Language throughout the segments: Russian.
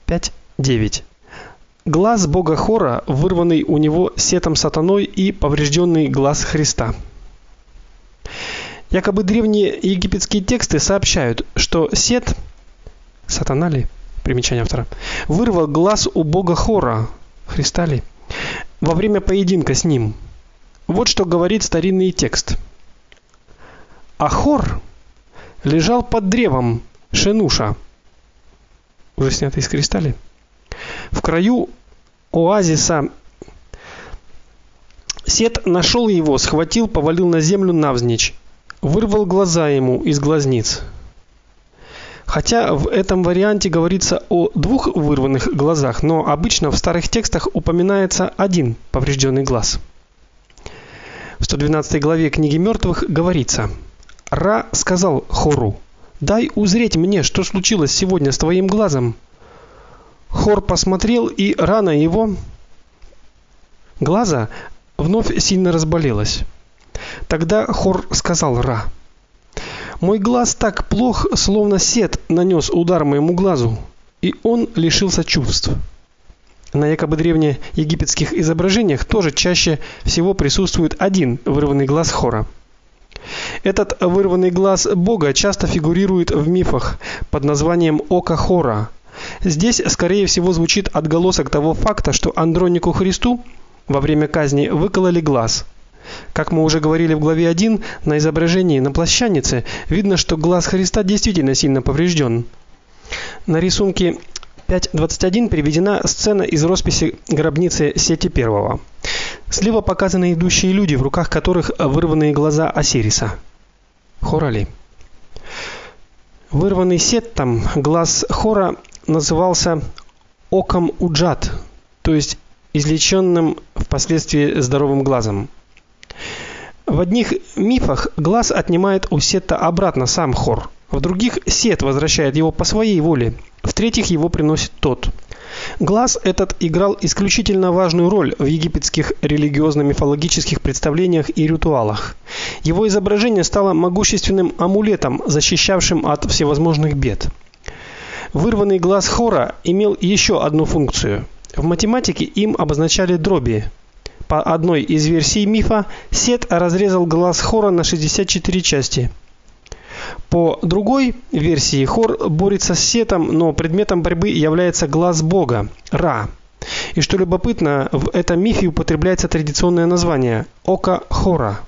5:9. Глаз бога Хора, вырванный у него Сетом сатаной и поврежденный глаз Христа. Якобы древние египетские тексты сообщают, что Сет, сатана ли, примечание автора, вырвал глаз у бога Хора, Христа ли, во время поединка с ним. Вот что говорит старинный текст. А Хор лежал под древом Шенуша, уже снятый из креста ли, в краю оазиса. Сет нашел его, схватил, повалил на землю навзничь, вырвал глаза ему из глазниц. Хотя в этом варианте говорится о двух вырванных глазах, но обычно в старых текстах упоминается один поврежденный глаз. В 112 главе книги мертвых говорится: Ра сказал Хору: "Дай узреть мне, что случилось сегодня с твоим глазом". Хор посмотрел, и рана его глаза вновь сильно разболелась. Тогда Хор сказал Ра: "Мой глаз так плох, словно Сет нанес удар моему глазу, и он лишился чувств". На якобы древнеегипетских изображениях тоже чаще всего присутствует один вырванный глаз Хора. Этот вырванный глаз бога часто фигурирует в мифах под названием Око Хора. Здесь, скорее всего, звучит отголосок того факта, что Андронику Христу во время казни выкололи глаз. Как мы уже говорили в главе 1, на изображении на плащанице видно, что глаз Христа действительно сильно поврежден. На рисунке 5:21 приведена сцена из росписи гробницы Сети I. Слева показаны идущие люди, в руках которых вырванные глаза Осириса. Хорали. Вырванный Сеттом глаз Хора назывался оком Уджат, то есть излеченным впоследствии здоровым глазом. В одних мифах глаз отнимает у Сета обратно сам Хор, в других Сет возвращает его по своей воле, в третьих его приносит тот. Глаз этот играл исключительно важную роль в египетских религиозно-мифологических представлениях и ритуалах. Его изображение стало могущественным амулетом, защищавшим от всевозможных бед. Вырванный глаз Хора имел еще одну функцию. В математике им обозначали дроби. По одной из версий мифа Сет разрезал глаз Хора на 64 части. По другой версии Хор борется с Сетом, но предметом борьбы является глаз бога Ра. И что любопытно, в этом мифе употребляется традиционное название Око Хора.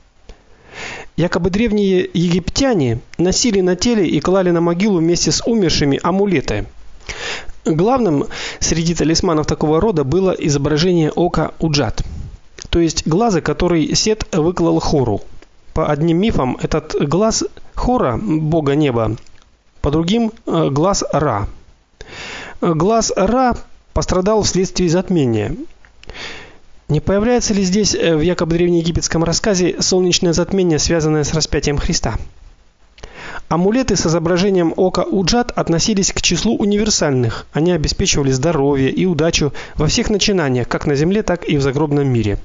Якобы древние египтяне носили на теле и клали на могилу вместе с умершими амулеты. Главным среди талисманов такого рода было изображение ока Уджат, то есть глаза, который Сет выколол Хору. По одним мифам этот глаз Хора, бога неба, по другим глаз Ра. Глаз Ра пострадал вследствие затмения. Не появляется ли здесь в якобы древнеегипетском рассказе солнечное затмение, связанное с распятием Христа? Амулеты с изображением ока Уджат относились к числу универсальных. Они обеспечивали здоровье и удачу во всех начинаниях, как на земле, так и в загробном мире.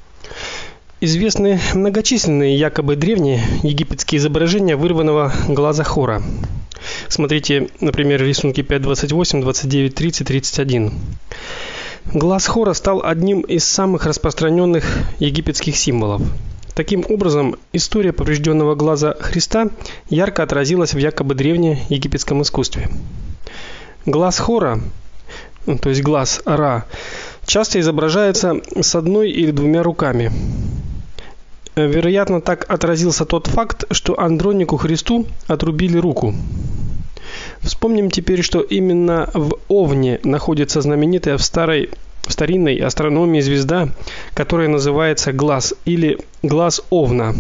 Известны многочисленные якобы древние египетские изображения вырванного глаза Хора. Смотрите, например, рисунки 5:28, 29, 30, 31. Глаз Хора стал одним из самых распространенных египетских символов. Таким образом, история поврежденного глаза Христа ярко отразилась в якобы древнеегипетском искусстве. Глаз Хора, то есть глаз Ра, часто изображается с одной или двумя руками. Вероятно, так отразился тот факт, что Андронику Христу отрубили руку. Вспомним теперь, что именно в Овне находится знаменитая в старинной астрономии звезда, которая называется Глаз или Глаз Овна.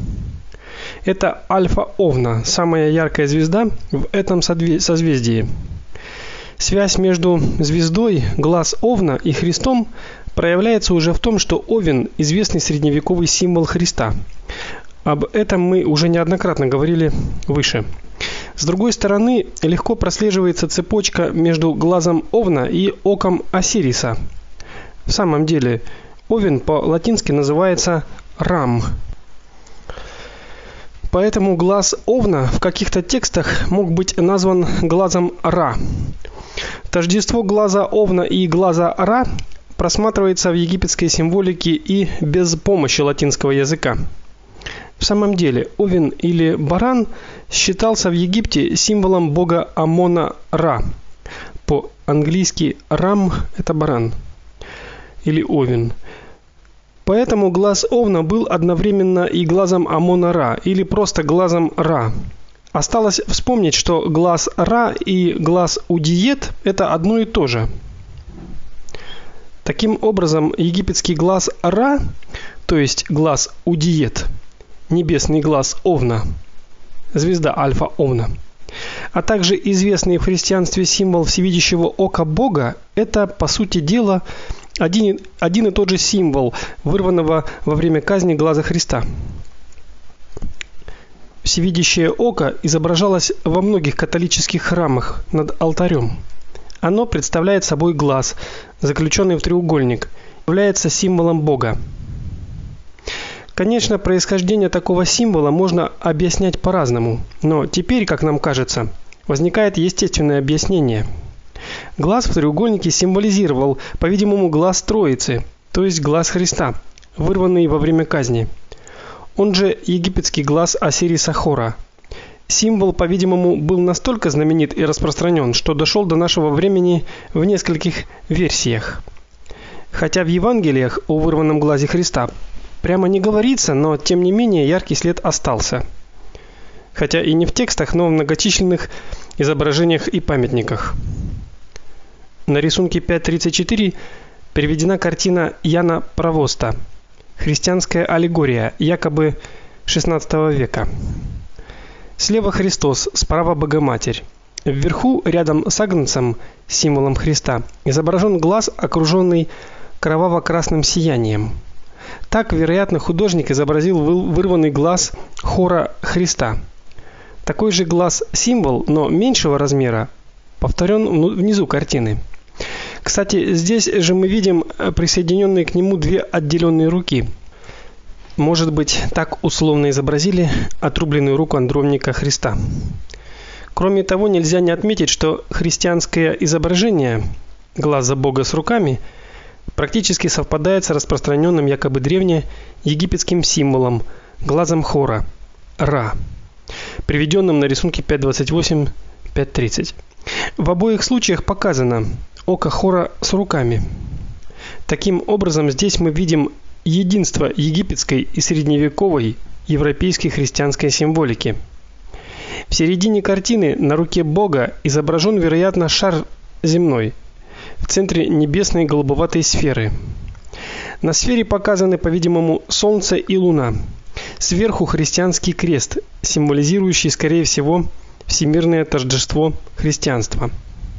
Это Альфа Овна, самая яркая звезда в этом созвездии. Связь между звездой Глаз Овна и Христом проявляется уже в том, что Овен известный средневековый символ Христа. Об этом мы уже неоднократно говорили выше. С другой стороны, легко прослеживается цепочка между глазом Овна и оком Осириса. В самом деле, Овен по-латински называется Рам. Поэтому глаз Овна в каких-то текстах мог быть назван глазом Ра. Тождество глаза Овна и глаза Ра просматривается в египетской символике и без помощи латинского языка. В самом деле, овен или баран считался в Египте символом бога Амона-Ра. По-английски рам это баран или овен. Поэтому глаз овна был одновременно и глазом Амона-Ра или просто глазом Ра. Осталось вспомнить, что глаз Ра и глаз Удиет это одно и то же. Таким образом, египетский глаз Ра, то есть глаз Удиет, небесный глаз Овна, звезда Альфа Овна, а также известный в христианстве символ всевидящего ока Бога, это по сути дела один и тот же символ вырванного во время казни глаза Христа. Всевидящее око изображалось во многих католических храмах над алтарем. Оно представляет собой глаз, заключенный в треугольник, является символом Бога. Конечно, происхождение такого символа можно объяснять по-разному, но теперь, как нам кажется, возникает естественное объяснение. Глаз в треугольнике символизировал, по-видимому, глаз Троицы, то есть глаз Христа, вырванный во время казни. Он же египетский глаз Осириса-Хора. Символ, по-видимому, был настолько знаменит и распространен, что дошел до нашего времени в нескольких версиях. Хотя в Евангелиях о вырванном глазе Христа прямо не говорится, но тем не менее яркий след остался. Хотя и не в текстах, но в многочисленных изображениях и памятниках. На рисунке 5.34 приведена картина Яна Провоста. Христианская аллегория, якобы XVI века. Слева Христос, справа Богоматерь. Вверху, рядом с агнцем, символом Христа, изображен глаз, окруженный кроваво-красным сиянием. Так, вероятно, художник изобразил вырванный глаз хора Христа. Такой же глаз-символ, но меньшего размера, повторен внизу картины. Кстати, здесь же мы видим присоединенные к нему две отделенные руки. Может быть, так условно изобразили отрубленную руку андромника Христа. Кроме того, нельзя не отметить, что христианское изображение глаза Бога с руками практически совпадает с распространенным якобы древнеегипетским символом глазом Хора Ра, приведенным на рисунке 5.28, 5.30. В обоих случаях показано око Хора с руками. Таким образом, здесь мы видим единство египетской и средневековой европейской христианской символики. В середине картины на руке Бога изображен, вероятно, шар земной, в центре небесной голубоватой сферы. На сфере показаны, по-видимому, солнце и луна. Сверху христианский крест, символизирующий, скорее всего, всемирное тождество христианства.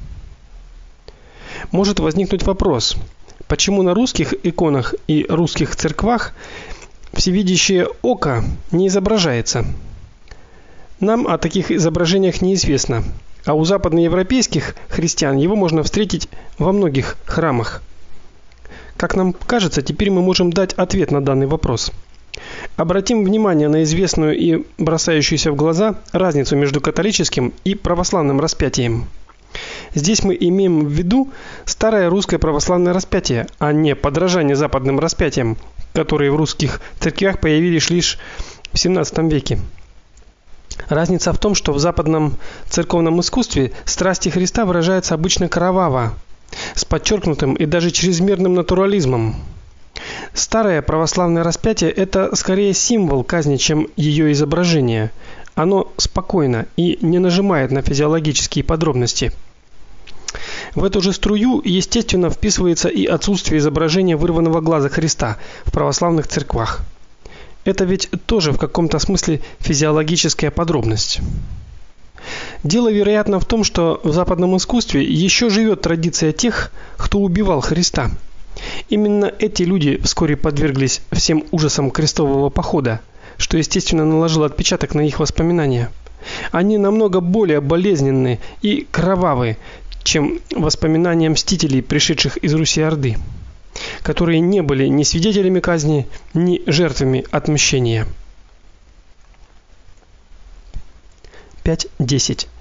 Может возникнуть вопрос: почему на русских иконах и русских церквах всевидящее око не изображается? Нам о таких изображениях неизвестно, а у западноевропейских христиан его можно встретить во многих храмах. Как нам кажется, теперь мы можем дать ответ на данный вопрос. Обратим внимание на известную и бросающуюся в глаза разницу между католическим и православным распятием. Здесь мы имеем в виду старое русское православное распятие, а не подражание западным распятиям, которые в русских церквях появились лишь в XVII веке. Разница в том, что в западном церковном искусстве страсти Христа выражаются обычно кроваво, с подчеркнутым и даже чрезмерным натурализмом. Старое православное распятие это скорее символ казни, чем ее изображение. Оно спокойно и не нажимает на физиологические подробности. В эту же струю, естественно, вписывается и отсутствие изображения вырванного глаза Христа в православных церквах. Это ведь тоже в каком-то смысле физиологическая подробность. Дело, вероятно, в том, что в западном искусстве еще живет традиция тех, кто убивал Христа. Именно эти люди вскоре подверглись всем ужасам крестового похода, что, естественно, наложило отпечаток на их воспоминания. Они намного более болезненны и кровавы, чем воспоминания мстителей, пришедших из Руси-Орды, которые не были ни свидетелями казни, ни жертвами отмщения. 5.10.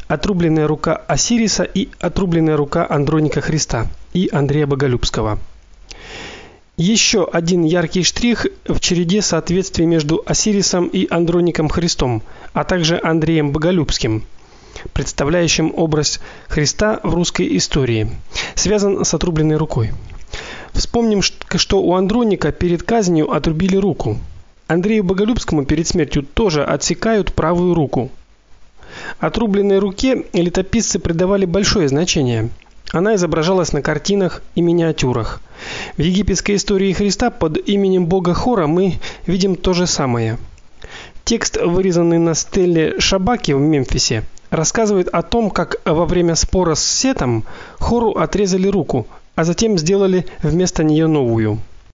отрубленная рука Осириса и отрубленная рука Андроника Христа и Андрея Боголюбского. Еще один яркий штрих в череде соответствий между Осирисом и Андроником Христом, а также Андреем Боголюбским, представляющим образ Христа в русской истории, связан с отрубленной рукой. Вспомним, что у Андроника перед казнью отрубили руку. Андрею Боголюбскому перед смертью тоже отсекают правую руку. Отрубленной руке летописцы придавали большое значение. Она изображалась на картинах и миниатюрах. В египетской истории Христа под именем бога Хора мы видим то же самое. Текст, вырезанный на стеле Шабаки в Мемфисе, рассказывает о том, как во время спора с Сетом Хору отрезали руку, а затем сделали вместо нее новую.